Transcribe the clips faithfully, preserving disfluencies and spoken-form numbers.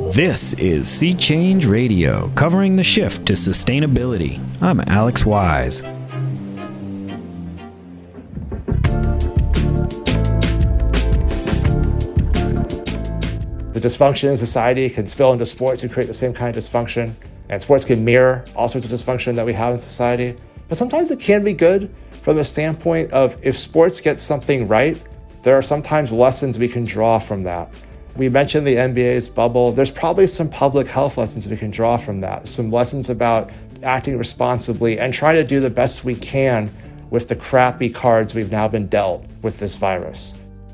This is Sea Change Radio, covering the shift to sustainability. I'm Alex Wise. The dysfunction in society can spill into sports and create the same kind of dysfunction, and sports can mirror all sorts of dysfunction that we have in society. But sometimes it can be good from the standpoint of if sports get something right, there are sometimes lessons we can draw from that. We mentioned the N B A's bubble. There's probably some public health lessons we can draw from that, some lessons about acting responsibly and trying to do the best we can with the crappy cards we've now been dealt with this virus.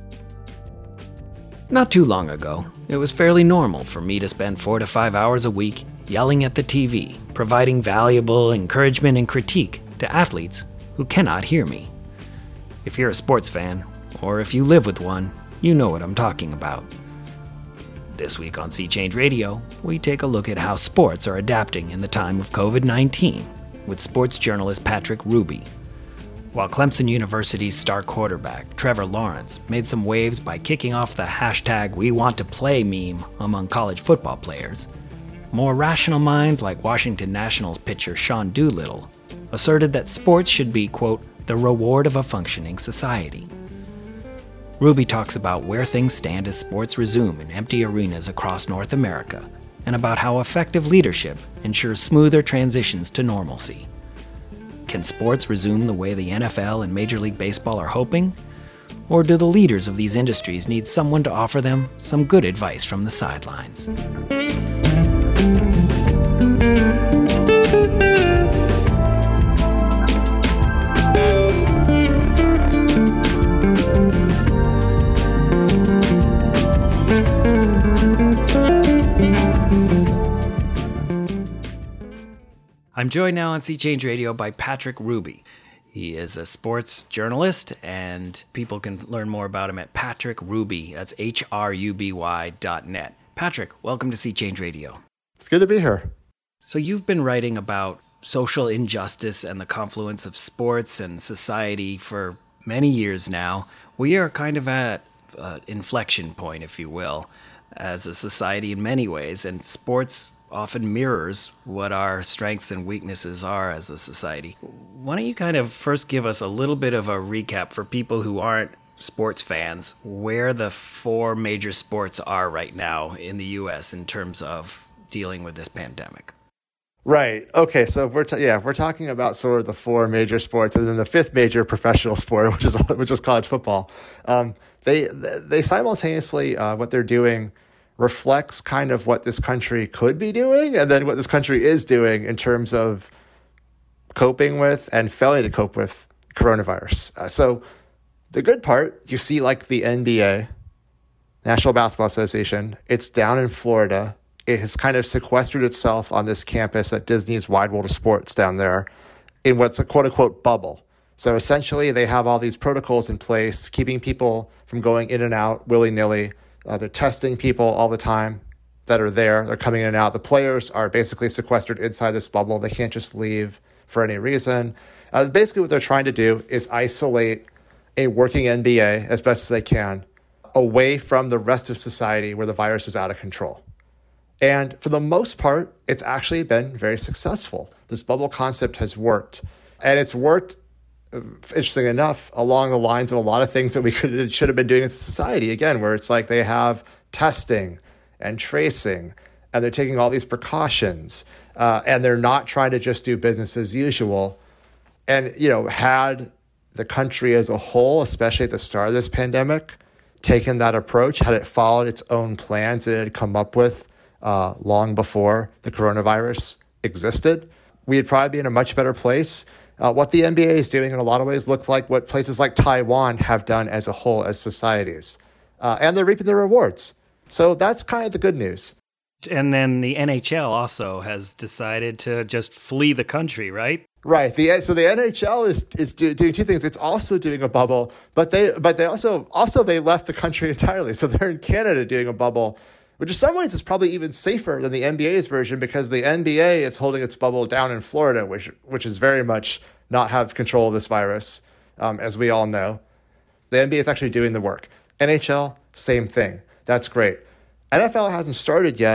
Not too long ago, it was fairly normal for me to spend four to five hours a week yelling at the T V, providing valuable encouragement and critique to athletes who cannot hear me. If you're a sports fan, or if you live with one, you know what I'm talking about. This week on Sea Change Radio, we take a look at how sports are adapting in the time of covid nineteen with sports journalist Patrick Hruby. While Clemson University's star quarterback, Trevor Lawrence, made some waves by kicking off the hashtag We Want to Play meme among college football players, more rational minds like Washington Nationals pitcher Sean Doolittle asserted that sports should be, quote, the reward of a functioning society. Hruby talks about where things stand as sports resume in empty arenas across North America, and about how effective leadership ensures smoother transitions to normalcy. Can sports resume the way the N F L and Major League Baseball are hoping? Or do the leaders of these industries need someone to offer them some good advice from the sidelines? I'm joined now on Sea Change Radio by Patrick Hruby. He is a sports journalist, and people can learn more about him at Patrick Hruby. That's H R U B Y dot net. Patrick, welcome to Sea Change Radio. It's good to be here. So you've been writing about social injustice and the confluence of sports and society for many years now. We are kind of at an inflection point, if you will, as a society in many ways, and sports often mirrors what our strengths and weaknesses are as a society. Why don't you kind of first give us a little bit of a recap for people who aren't sports fans, where the four major sports are right now in the U S in terms of dealing with this pandemic? Right. Okay. So we're ta- yeah we're talking about sort of the four major sports, and then the fifth major professional sport, which is which is college football. Um, they they simultaneously uh, what they're doing reflects kind of what this country could be doing, and then what this country is doing in terms of coping with and failing to cope with coronavirus. Uh, so the good part, you see like the N B A, National Basketball Association, it's down in Florida. It has kind of sequestered itself on this campus at Disney's Wide World of Sports down there in what's a quote-unquote bubble. So essentially they have all these protocols in place, keeping people from going in and out willy-nilly. Uh, they're testing people all the time that are there. They're coming in and out. The players are basically sequestered inside this bubble. They can't just leave for any reason. Uh, basically, what they're trying to do is isolate a working N B A as best as they can away from the rest of society where the virus is out of control. And for the most part, it's actually been very successful. This bubble concept has worked. And it's worked, interesting enough, along the lines of a lot of things that we could should have been doing as a society, again, where it's like they have testing and tracing, and they're taking all these precautions, uh, and they're not trying to just do business as usual. And, you know, had the country as a whole, especially at the start of this pandemic, taken that approach, had it followed its own plans that it had come up with uh, long before the coronavirus existed, we'd probably be in a much better place. Uh, what the N B A is doing in a lot of ways looks like what places like Taiwan have done as a whole, as societies. Uh, and they're reaping the rewards. So that's kind of the good news. And then the N H L also has decided to just flee the country, right? Right. The so the N H L is is do, doing two things. It's also doing a bubble, but they but they also also they left the country entirely. So they're in Canada doing a bubble, which in some ways is probably even safer than the N B A's version, because the N B A is holding its bubble down in Florida, which which is very much not have control of this virus, um, as we all know. The N B A is actually doing the work. N H L, same thing. That's great. N F L hasn't started yet,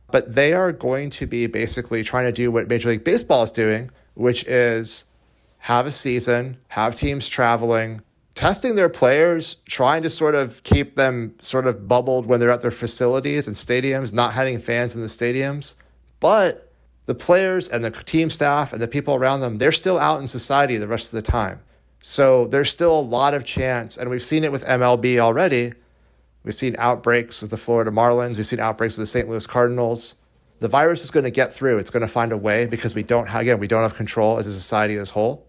But they are going to be basically trying to do what Major League Baseball is doing, which is have a season, have teams traveling, testing their players, trying to sort of keep them sort of bubbled when they're at their facilities and stadiums, not having fans in the stadiums. But the players and the team staff and the people around them, they're still out in society the rest of the time. So there's still a lot of chance, and we've seen it with M L B already. We've seen outbreaks of the Florida Marlins. We've seen outbreaks of the Saint Louis Cardinals. The virus is going to get through. It's going to find a way because we don't have, again, we don't have control as a society as a whole.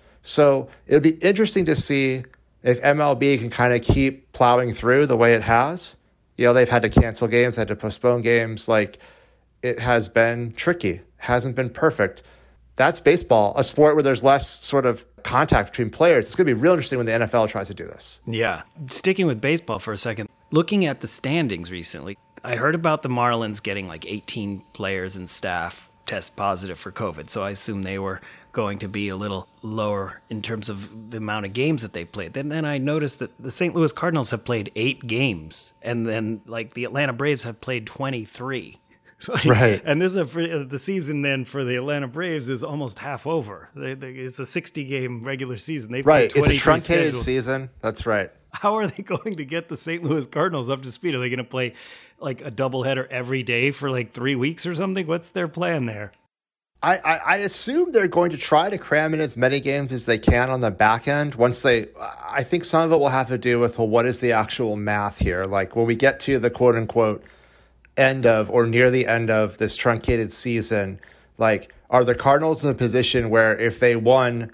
So it'll be interesting to see if M L B can kind of keep plowing through the way it has. You know, they've had to cancel games, had to postpone games. Like, it has been tricky, hasn't been perfect. That's baseball, a sport where there's less sort of contact between players. It's going to be real interesting when the N F L tries to do this. Yeah. Sticking with baseball for a second, looking at the standings recently, I heard about the Marlins getting like eighteen players and staff test positive for COVID. So I assume they were going to be a little lower in terms of the amount of games that they played. Then, then I noticed that the Saint Louis Cardinals have played eight games, and then like the Atlanta Braves have played twenty-three. Like, right. And this is a, the season then for the Atlanta Braves is almost half over. They, they, it's a sixty-game regular season. They've right. It's a scheduled. truncated season. That's right. How are they going to get the Saint Louis Cardinals up to speed? Are they going to play like a doubleheader every day for like three weeks or something? What's their plan there? I, I, I assume they're going to try to cram in as many games as they can on the back end. Once they, I think some of it will have to do with, well, what is the actual math here? Like when we get to the quote unquote end of or near the end of this truncated season, like are the Cardinals in a position where if they won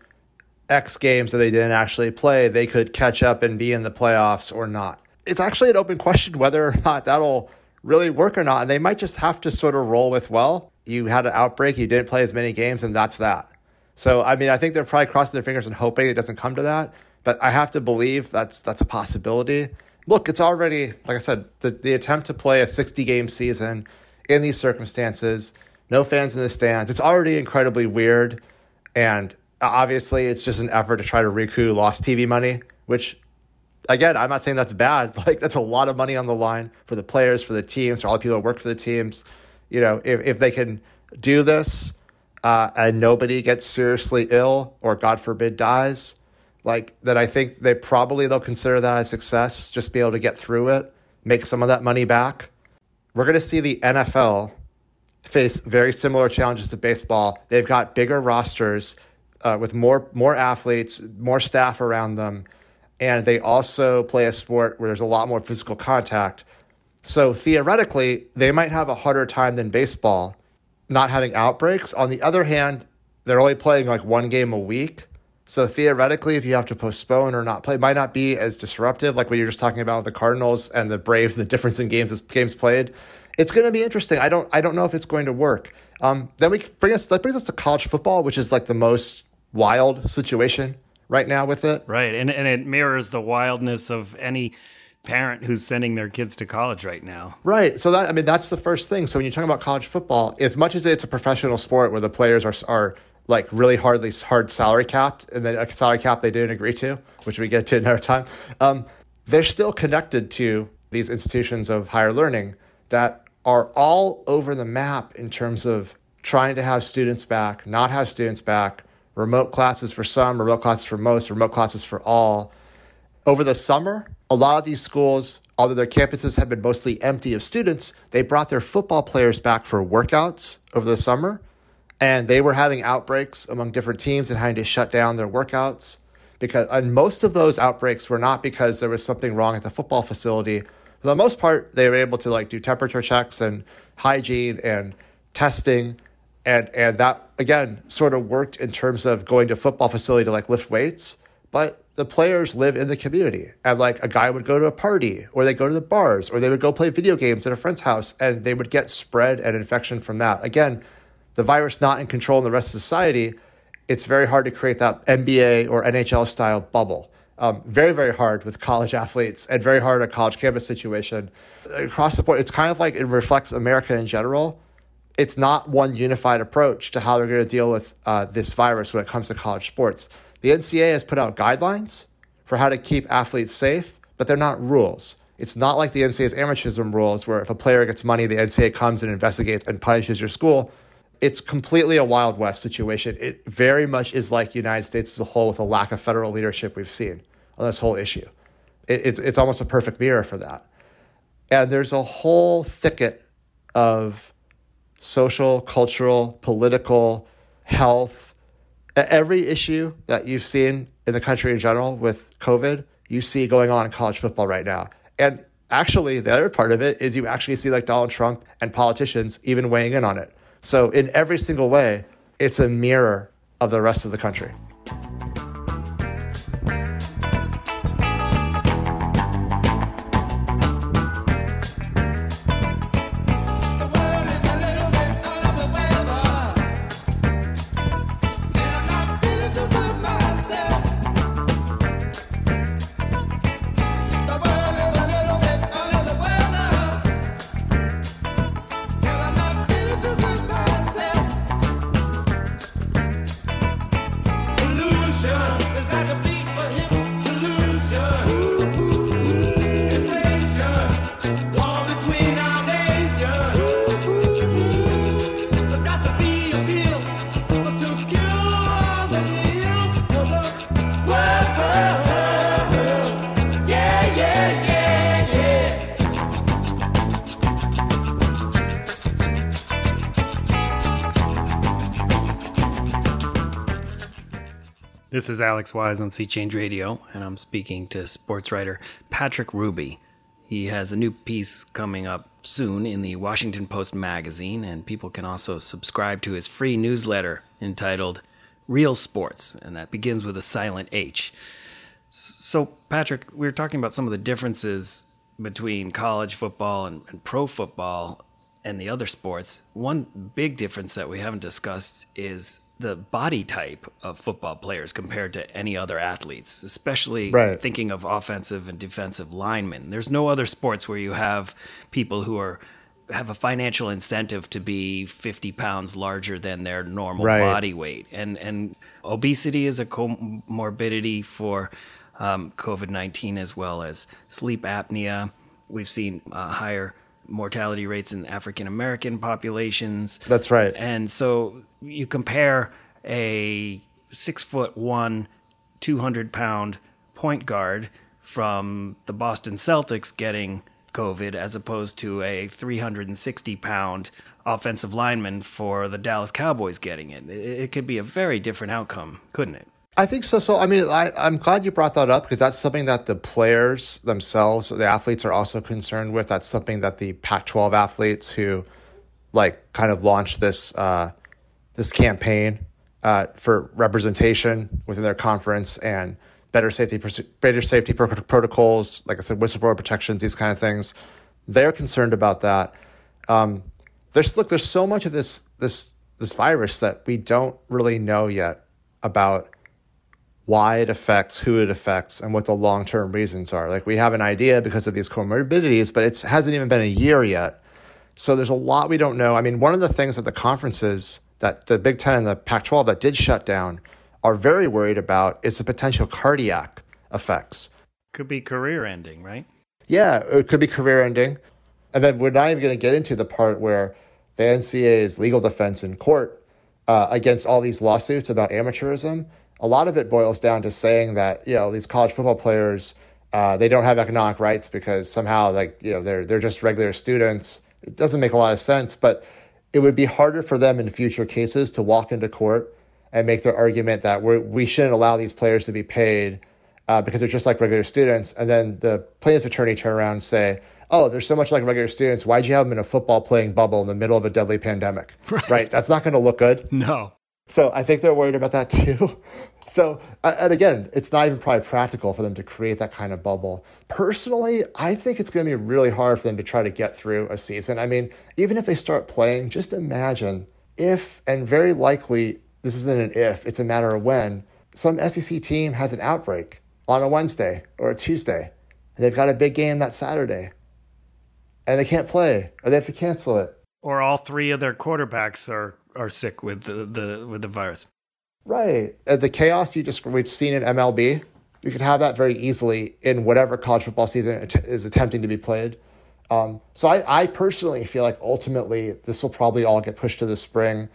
X games that they didn't actually play, they could catch up and be in the playoffs or not? It's actually an open question whether or not that'll really work or not. And they might just have to sort of roll with, well, you had an outbreak, you didn't play as many games, and that's that. So, I mean, I think they're probably crossing their fingers and hoping it doesn't come to that. But I have to believe that's that's a possibility. Look, it's already, like I said, the, the attempt to play a sixty-game season in these circumstances, no fans in the stands, it's already incredibly weird. And obviously, it's just an effort to try to recoup lost T V money, which, again, I'm not saying that's bad. Like, that's a lot of money on the line for the players, for the teams, for all the people that work for the teams. You know, if, if they can do this uh, and nobody gets seriously ill or, God forbid, dies, like, then I think they probably, they'll consider that a success, just be able to get through it, make some of that money back. We're going to see the N F L face very similar challenges to baseball. They've got bigger rosters uh, with more more athletes, more staff around them, and they also play a sport where there's a lot more physical contact. So theoretically, they might have a harder time than baseball not having outbreaks. On the other hand, they're only playing like one game a week. So theoretically, if you have to postpone or not play, it might not be as disruptive like what you're just talking about with the Cardinals and the Braves, the difference in games as games played. It's going to be interesting. I don't I don't know if it's going to work. Um, then we bring us that brings us to college football, which is like the most wild situation right now with it. Right, and and it mirrors the wildness of any parent who's sending their kids to college right now. Right. So that, I mean, that's the first thing. So when you talk about college football, as much as it's a professional sport where the players are are like really hardly hard salary capped, and then a salary cap they didn't agree to, which we get to another time, um, they're still connected to these institutions of higher learning that are all over the map in terms of trying to have students back, not have students back, remote classes for some, remote classes for most, remote classes for all. Over the summer, a lot of these schools, although their campuses have been mostly empty of students, they brought their football players back for workouts over the summer, and they were having outbreaks among different teams and having to shut down their workouts. Because, and most of those outbreaks were not because there was something wrong at the football facility. For the most part, they were able to like do temperature checks and hygiene and testing, and and that again sort of worked in terms of going to a football facility to like lift weights. But the players live in the community, and like a guy would go to a party, or they go to the bars, or they would go play video games at a friend's house, and they would get spread and infection from that. Again, the virus not in control in the rest of society, it's very hard to create that N B A or N H L style bubble. Um, very, very hard with college athletes, and very hard in a college campus situation. Across the board, it's kind of like it reflects America in general. It's not one unified approach to how they're going to deal with uh, this virus when it comes to college sports. The N C double A has put out guidelines for how to keep athletes safe, but they're not rules. It's not like the N C double A's amateurism rules where if a player gets money, the N C double A comes and investigates and punishes your school. It's completely a Wild West situation. It very much is like the United States as a whole with a lack of federal leadership we've seen on this whole issue. It, it's, it's almost a perfect mirror for that. And there's a whole thicket of social, cultural, political, health, every issue that you've seen in the country in general with COVID, you see going on in college football right now. And actually, the other part of it is you actually see like Donald Trump and politicians even weighing in on it. So in every single way, it's a mirror of the rest of the country. This is Alex Wise on Sea Change Radio, and I'm speaking to sports writer Patrick Ruby. He has a new piece coming up soon in the Washington Post magazine, and people can also subscribe to his free newsletter entitled Real Sports, and that begins with a silent H. So, Patrick, we were talking about some of the differences between college football and, and pro football and the other sports. One big difference that we haven't discussed is the body type of football players compared to any other athletes, especially right. thinking of offensive and defensive linemen. There's no other sports where you have people who are have a financial incentive to be fifty pounds larger than their normal right. body weight. And and obesity is a comorbidity for um, COVID nineteen, as well as sleep apnea. We've seen uh, higher mortality rates in African American populations. That's right. And so you compare a six foot one, two hundred pound point guard from the Boston Celtics getting COVID as opposed to a three hundred sixty pound offensive lineman for the Dallas Cowboys getting it. It could be a very different outcome, couldn't it? I think so. So, I mean, I, I'm glad you brought that up because that's something that the players themselves, the athletes, are also concerned with. That's something that the Pac twelve athletes who, like, kind of launched this uh, this campaign uh, for representation within their conference and better safety better safety protocols, like I said, whistleblower protections, these kind of things. They're concerned about that. Um, there's look, there's so much of this this this virus that we don't really know yet about why it affects, who it affects, and what the long-term reasons are. Like, we have an idea because of these comorbidities, but it hasn't even been a year yet. So there's a lot we don't know. I mean, one of the things that the conferences, that the Big Ten and the Pac twelve that did shut down are very worried about is the potential cardiac effects. Could be career-ending, right? Yeah, it could be career-ending. And then we're not even going to get into the part where the N C double A's legal defense in court uh, against all these lawsuits about amateurism. A lot of it boils down to saying that, you know, these college football players, uh, they don't have economic rights because somehow, like, you know, they're they're just regular students. It doesn't make a lot of sense, but it would be harder for them in future cases to walk into court and make their argument that we're, we shouldn't allow these players to be paid uh, because they're just like regular students. And then the plaintiff's attorney turn around and say, oh, they're so much like regular students. Why'd you have them in a football playing bubble in the middle of a deadly pandemic? Right? right? That's not going to look good. No. So I think they're worried about that too. So, and again, it's not even probably practical for them to create that kind of bubble. Personally, I think it's going to be really hard for them to try to get through a season. I mean, even if they start playing, just imagine if, and very likely this isn't an if, it's a matter of when, some S E C team has an outbreak on a Wednesday or a Tuesday, and they've got a big game that Saturday, and they can't play, or they have to cancel it. Or all three of their quarterbacks are are sick with the, the with the virus. Right. Uh, the chaos you just we've seen in M L B, you could have that very easily in whatever college football season is attempting to be played. Um, so I, I personally feel like ultimately this will probably all get pushed to the spring.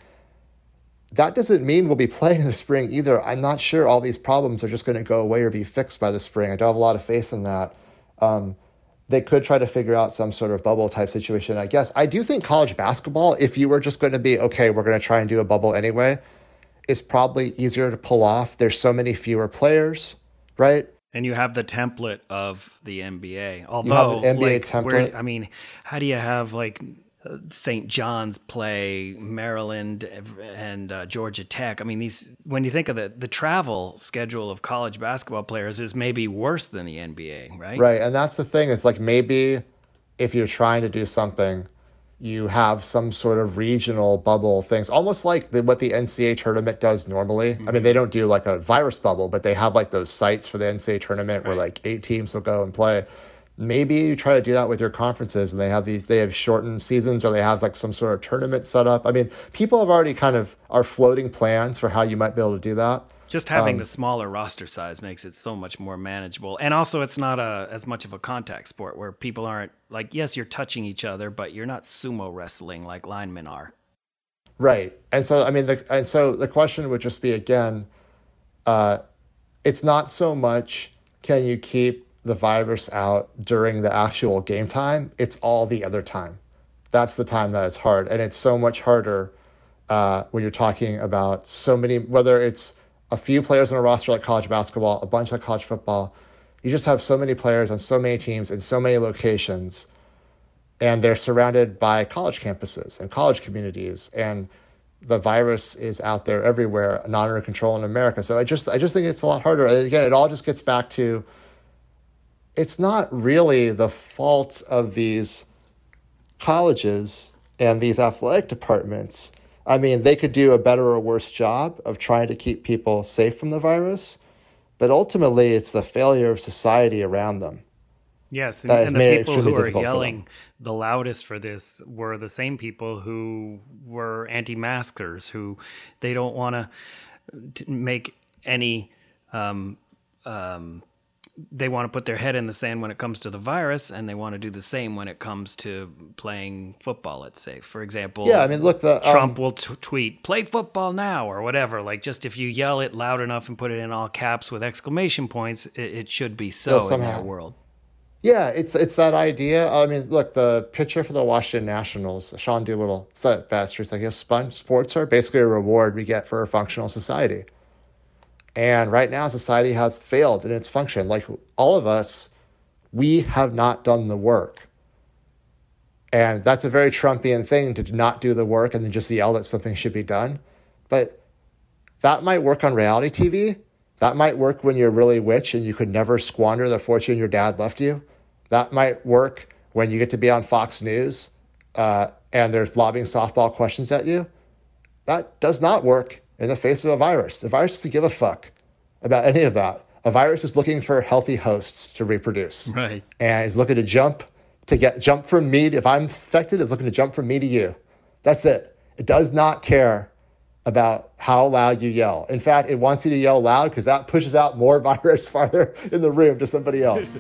That doesn't mean we'll be playing in the spring either. I'm not sure all these problems are just going to go away or be fixed by the spring. I don't have a lot of faith in that. Um, they could try to figure out some sort of bubble type situation, I guess. I do think college basketball, if you were just going to be, okay, we're going to try and do a bubble anyway, is probably easier to pull off. There's so many fewer players, right? And you have the template of the N B A. Although, you have an N B A like, template. where, I mean, how do you have like Saint John's play Maryland and uh, Georgia Tech? I mean, these, when you think of the, the travel schedule of college basketball players is maybe worse than the N B A, right? Right. And that's the thing. It's like maybe if you're trying to do something, you have some sort of regional bubble things, almost like the, what the N C double A tournament does normally. Mm-hmm. I mean, they don't do like a virus bubble, but they have like those sites for the N C double A tournament, right, where like eight teams will go and play. Maybe you try to do that with your conferences, and they have these, they have shortened seasons, or they have like some sort of tournament set up. I mean, people have already kind of are floating plans for how you might be able to do that. Just having um, the smaller roster size makes it so much more manageable. And also it's not a as much of a contact sport where people aren't like, yes, you're touching each other, but you're not sumo wrestling like linemen are. Right. And so, I mean, the, and so the question would just be, again, uh, it's not so much can you keep the virus out during the actual game time? It's all the other time. That's the time that is hard. And it's so much harder uh, when you're talking about so many, whether it's a few players on a roster like college basketball, a bunch like college football. You just have so many players on so many teams in so many locations, and they're surrounded by college campuses and college communities, and the virus is out there everywhere, not under control in America. So I just I just think it's a lot harder. And again, it all just gets back to, it's not really the fault of these colleges and these athletic departments. I mean, they could do a better or worse job of trying to keep people safe from the virus, but ultimately it's the failure of society around them. Yes, and, and the people who are yelling the loudest for this were the same people who were anti-maskers, who they don't want to make any um, um, they want to put their head in the sand when it comes to the virus, and they want to do the same when it comes to playing football, let's say. For example, yeah, I mean, look, the, um, Trump will t- tweet, play football now, or whatever. Like, just if you yell it loud enough and put it in all caps with exclamation points, it, it should be so in their world. Yeah, it's it's that idea. I mean, look, the pitcher for the Washington Nationals, Sean Doolittle, said it best. He's like, yeah, sports are basically a reward we get for a functional society. And right now, society has failed in its function. Like all of us, we have not done the work. And that's a very Trumpian thing, to not do the work and then just yell that something should be done. But that might work on reality T V. That might work when you're really rich and you could never squander the fortune your dad left you. That might work when you get to be on Fox News uh, and there's lobbing softball questions at you. That does not work in the face of a virus. The virus doesn't give a fuck about any of that. A virus is looking for healthy hosts to reproduce. Right. And is looking to jump to get jump from me. If I'm infected, it's looking to jump from me to you. That's it. It does not care about how loud you yell. In fact, it wants you to yell loud because that pushes out more virus farther in the room to somebody else.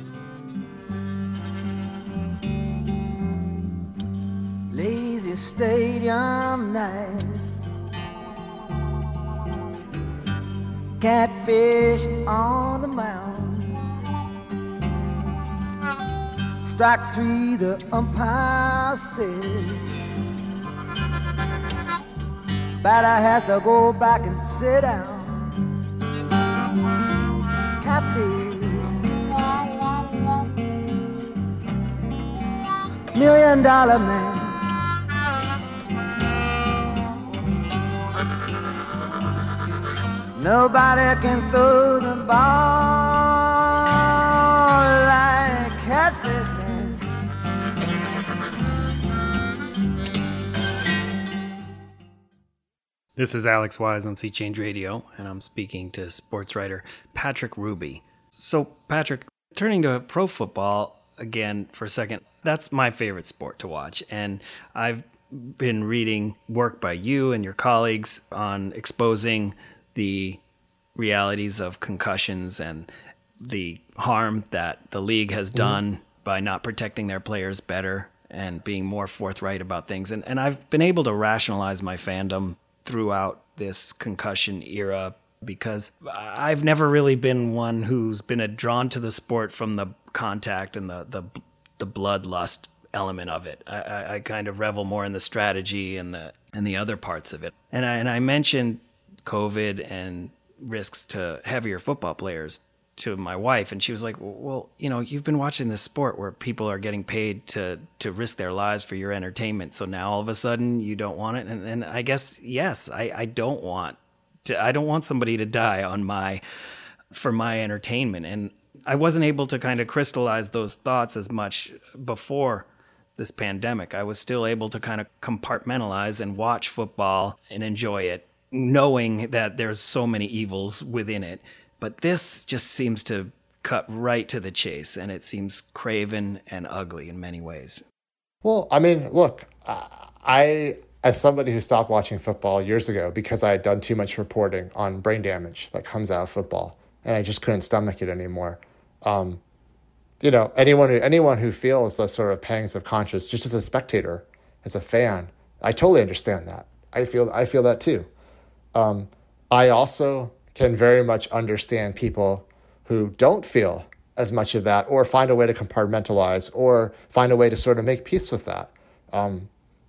Lazy stadium night, catfish on the mound, strike three, the umpire says batter has to go back and sit down. Catfish, million dollar man, nobody can throw the ball like Catfish can. This is Alex Wise on Sea Change Radio, and I'm speaking to sports writer Patrick Ruby. So, Patrick, turning to pro football again for a second, that's my favorite sport to watch, and I've been reading work by you and your colleagues on exposing the realities of concussions and the harm that the league has done mm-hmm. by not protecting their players better and being more forthright about things. And and I've been able to rationalize my fandom throughout this concussion era because I've never really been one who's been drawn to the sport from the contact and the the, the bloodlust element of it. I, I, I kind of revel more in the strategy and the and the other parts of it. And I, and I mentioned COVID and risks to heavier football players to my wife, and she was like, well, you know, you've been watching this sport where people are getting paid to to risk their lives for your entertainment, so now all of a sudden you don't want it. And, and I guess yes, I, I don't want to I don't want somebody to die on my for my entertainment. And I wasn't able to kind of crystallize those thoughts as much before this pandemic. I was still able to kind of compartmentalize and watch football and enjoy it, knowing that there's so many evils within it. But this just seems to cut right to the chase, and it seems craven and ugly in many ways. Well, I mean, look, I, as somebody who stopped watching football years ago because I had done too much reporting on brain damage that comes out of football, and I just couldn't stomach it anymore. Um, you know, anyone who anyone who feels those sort of pangs of conscience, just as a spectator, as a fan, I totally understand that. I feel I feel that too. Um, I also can very much understand people who don't feel as much of that or find a way to compartmentalize or find a way to sort of make peace with that. Um,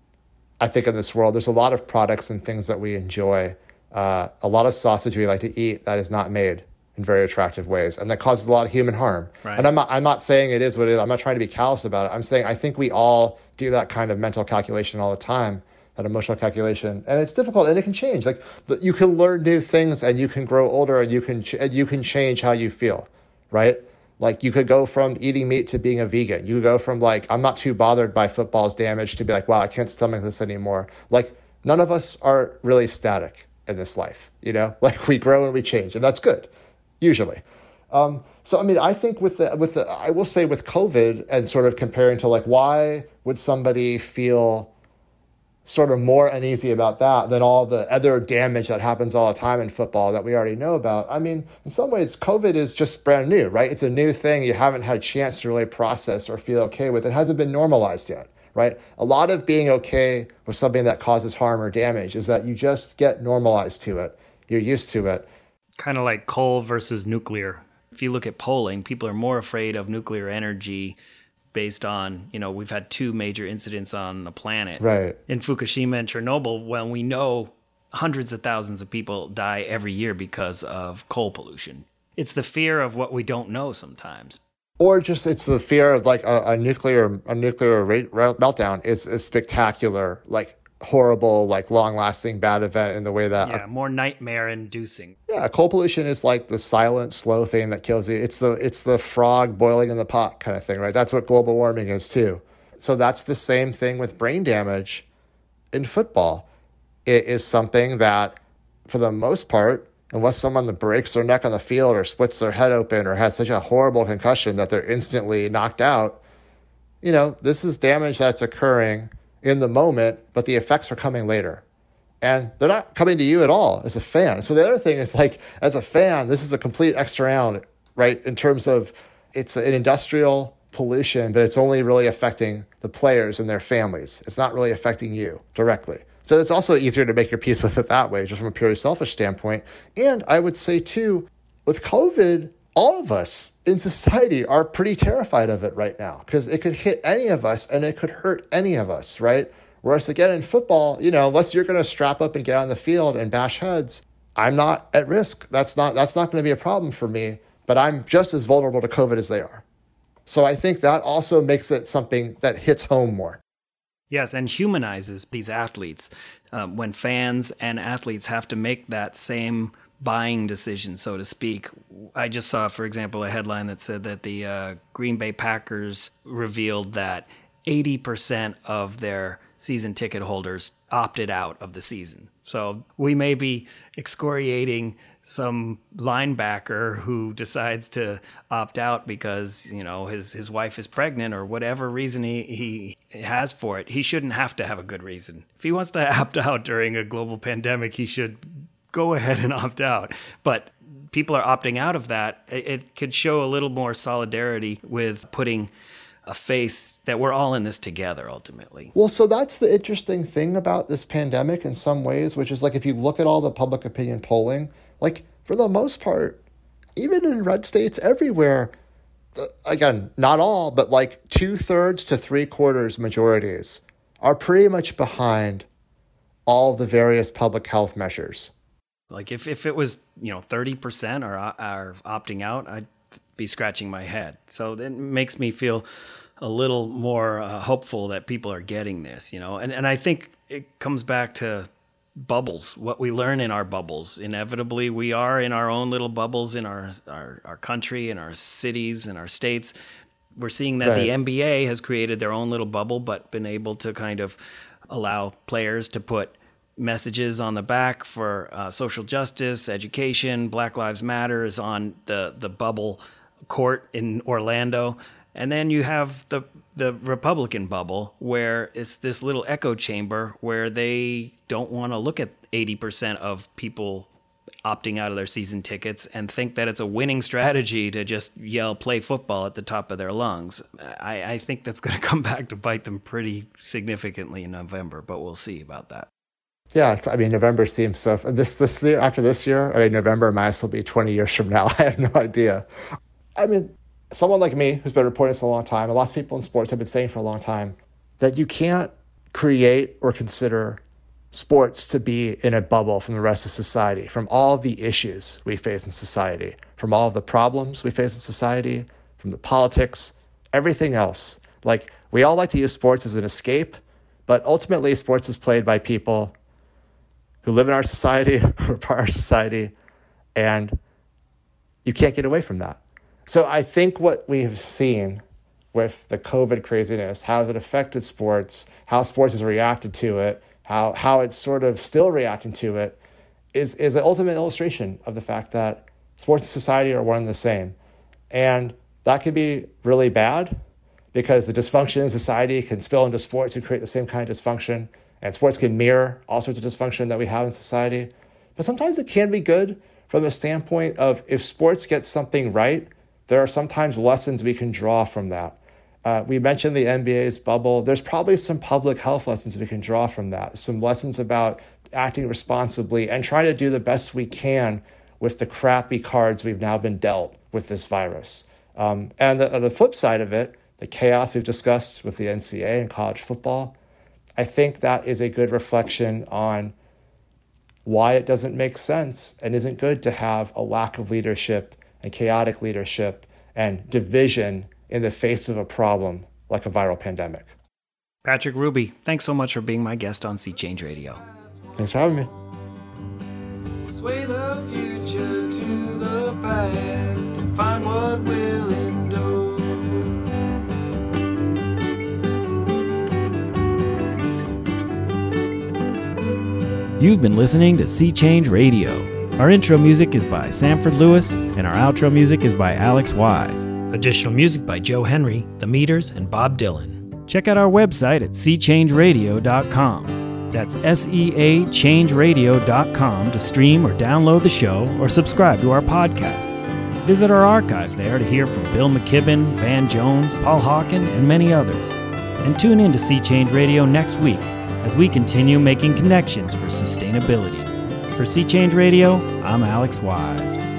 I think in this world, there's a lot of products and things that we enjoy, uh, a lot of sausage we like to eat that is not made in very attractive ways, and that causes a lot of human harm. Right. And I'm not, I'm not saying it is what it is. I'm not trying to be callous about it. I'm saying I think we all do that kind of mental calculation all the time, that emotional calculation, and it's difficult, and it can change. Like the, you can learn new things, and you can grow older, and you can ch- and you can change how you feel, right? Like you could go from eating meat to being a vegan. You could go from like I'm not too bothered by football's damage to be like, wow, I can't stomach this anymore. Like none of us are really static in this life, you know. Like we grow and we change, and that's good, usually. Um, so I mean, I think with the with the I will say with COVID and sort of comparing to like why would somebody feel sort of more uneasy about that than all the other damage that happens all the time in football that we already know about. I mean, in some ways, COVID is just brand new, right? It's a new thing you haven't had a chance to really process or feel okay with. It hasn't been normalized yet, right? A lot of being okay with something that causes harm or damage is that you just get normalized to it. You're used to it. Kind of like coal versus nuclear. If you look at polling, people are more afraid of nuclear energy based on, you know, we've had two major incidents on the planet. Right. In Fukushima and Chernobyl, when we know hundreds of thousands of people die every year because of coal pollution. It's the fear of what we don't know sometimes. Or just it's the fear of like a, a nuclear a nuclear rate, meltdown is a spectacular, like horrible, like long-lasting bad event in the way that... Yeah, more nightmare-inducing. Yeah, coal pollution is like the silent, slow thing that kills you. It's the it's the frog boiling in the pot kind of thing, right? That's what global warming is too. So that's the same thing with brain damage in football. It is something that, for the most part, unless someone that breaks their neck on the field or splits their head open or has such a horrible concussion that they're instantly knocked out, you know, this is damage that's occurring in the moment, but the effects are coming later. And they're not coming to you at all as a fan. So the other thing is like, as a fan, this is a complete extra round, right? In terms of it's an industrial pollution, but it's only really affecting the players and their families. It's not really affecting you directly. So it's also easier to make your peace with it that way, just from a purely selfish standpoint. And I would say too, with COVID, all of us in society are pretty terrified of it right now because it could hit any of us and it could hurt any of us, right? Whereas again, in football, you know, unless you're going to strap up and get on the field and bash heads, I'm not at risk. That's not, that's not going to be a problem for me, but I'm just as vulnerable to COVID as they are. So I think that also makes it something that hits home more. Yes, and humanizes these athletes. Um, when fans and athletes have to make that same buying decision, so to speak. I just saw, for example, a headline that said that the uh, Green Bay Packers revealed that eighty percent of their season ticket holders opted out of the season. So we may be excoriating some linebacker who decides to opt out because, you know, his, his wife is pregnant or whatever reason he, he has for it. He shouldn't have to have a good reason. If he wants to opt out during a global pandemic, he should go ahead and opt out. But people are opting out of that, it, it could show a little more solidarity with putting a face that we're all in this together ultimately. Well, so that's the interesting thing about this pandemic in some ways, which is like if you look at all the public opinion polling, like for the most part, even in red states everywhere, again, not all, but like two thirds to three quarters majorities are pretty much behind all the various public health measures. Like if, if it was, you know, thirty percent are, are opting out, I'd be scratching my head. So it makes me feel a little more uh, hopeful that people are getting this, you know, and, and I think it comes back to bubbles, what we learn in our bubbles. Inevitably, we are in our own little bubbles in our, our, our country, in our cities, in our states. We're seeing that right. The N B A has created their own little bubble, but been able to kind of allow players to put messages on the back for uh, social justice, education, Black Lives Matter is on the, the bubble court in Orlando. And then you have the the Republican bubble where it's this little echo chamber where they don't want to look at eighty percent of people opting out of their season tickets and think that it's a winning strategy to just yell, play football at the top of their lungs. I, I think that's going to come back to bite them pretty significantly in November, but we'll see about that. Yeah, it's, I mean, November seems so... This, this year, after this year, I mean, November might as well be twenty years from now. I have no idea. I mean, someone like me who's been reporting this a long time, and lots of people in sports have been saying for a long time, that you can't create or consider sports to be in a bubble from the rest of society, from all of the issues we face in society, from all of the problems we face in society, from the politics, everything else. Like, we all like to use sports as an escape, but ultimately sports is played by people who live in our society, who are part of our society, and you can't get away from that. So I think what we have seen with the COVID craziness, how has it affected sports, how sports has reacted to it, how how it's sort of still reacting to it, is, is the ultimate illustration of the fact that sports and society are one and the same. And that could be really bad because the dysfunction in society can spill into sports and create the same kind of dysfunction. And sports can mirror all sorts of dysfunction that we have in society. But sometimes it can be good from the standpoint of if sports get something right, there are sometimes lessons we can draw from that. Uh, we mentioned the N B A's bubble. There's probably some public health lessons we can draw from that. Some lessons about acting responsibly and trying to do the best we can with the crappy cards we've now been dealt with this virus. Um, and the, the flip side of it, the chaos we've discussed with the N C A A and college football, I think that is a good reflection on why it doesn't make sense and isn't good to have a lack of leadership and chaotic leadership and division in the face of a problem like a viral pandemic. Patrick Ruby, thanks so much for being my guest on Sea Change Radio. Thanks for having me. Sway the future to the past and find what will endure. You've been listening to Sea Change Radio. Our intro music is by Sanford Lewis, and our outro music is by Alex Wise. Additional music by Joe Henry, The Meters, and Bob Dylan. Check out our website at sea change radio dot com. That's S E A change radio dot com to stream or download the show or subscribe to our podcast. Visit our archives there to hear from Bill McKibben, Van Jones, Paul Hawken, and many others. And tune in to Sea Change Radio next week as we continue making connections for sustainability. For Sea Change Radio, I'm Alex Wise.